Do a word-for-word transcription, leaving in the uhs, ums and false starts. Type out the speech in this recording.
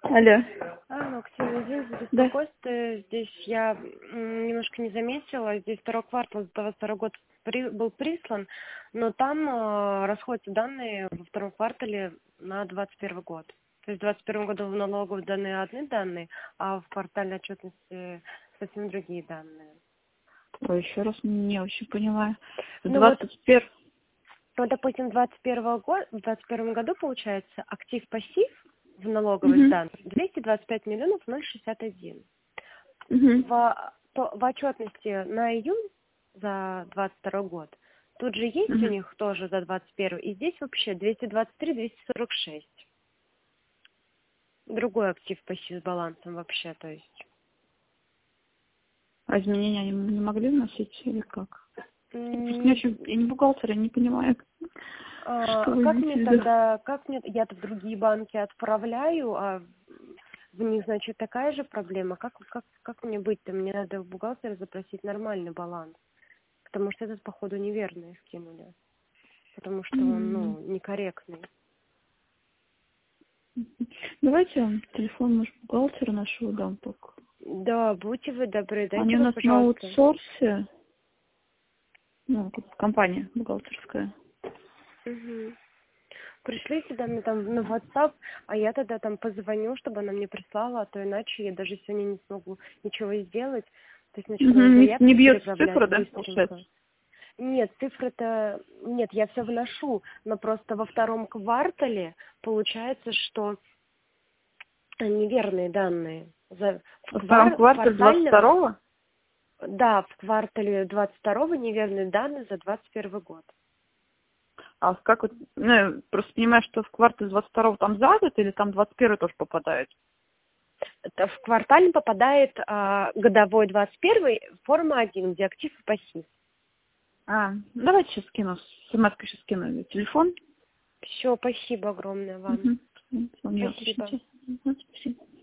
Алло. А, Оксана, извини за Да. беспокойство. Здесь я м, немножко не заметила. Здесь второй квартал за двадцать второй год при- был прислан, но там э, расходятся данные во втором квартале на двадцать первый год. То есть в двадцать первом году в налоговой данные одни данные, а в квартальной отчетности совсем другие данные. Ой, еще раз не очень понимаю. В Ну вот, двадцать первом... ну, допустим, в двадцать первом году, в двадцать первом году получается актив-пассив в налоговых Угу. данных двести двадцать пять миллионов ноль шестьдесят один. Угу. В, то- в отчетности на июнь за двадцать второй год тут же есть у Угу. них тоже за двадцать первый, и здесь вообще двести двадцать три двести сорок шесть. Другой актив пассив с балансом вообще, то есть. А изменения они не могли вносить или как? Я просто не М, очень... Я не бухгалтер, я не понимаю, что а, вы как имеете в мне виду. тогда, как мне, я-то в другие банки отправляю, а в них, значит, такая же проблема. Как, как, как мне быть-то? Мне надо в бухгалтера запросить нормальный баланс, потому что этот, походу, неверный скинули, потому что он, М. ну, некорректный. Давайте я вам телефон наш бухгалтера нашего дам только. Да, будьте вы добры, Они дайте у вот, нас на пожалуйста. аутсорсе, ну, как компания бухгалтерская. Угу. Пришли сюда мне там на WhatsApp, а я тогда там позвоню, чтобы она мне прислала, а то иначе я даже сегодня не смогу ничего сделать. То есть Угу. начну Не, не заявки бьется переправлять цифра, да, быстренько. получается? Нет, цифры-то... Нет, я все вношу, но просто во втором квартале получается, что неверные данные. За... В, Во втором квар... в квартале двадцать квартальном... второго? Да, в квартале двадцать второго неверные данные за двадцать первый год. А как вот, ну, я просто понимаю, что в квартале двадцать второго там за год или там двадцать первый тоже попадает? Это в квартале попадает а, годовой двадцать первый, форма один, где актив и пассив. А, давайте сейчас скину, смс-ка сейчас скину телефон. Все, спасибо огромное вам. Угу. У нее Спасибо. пишите. Угу, спасибо.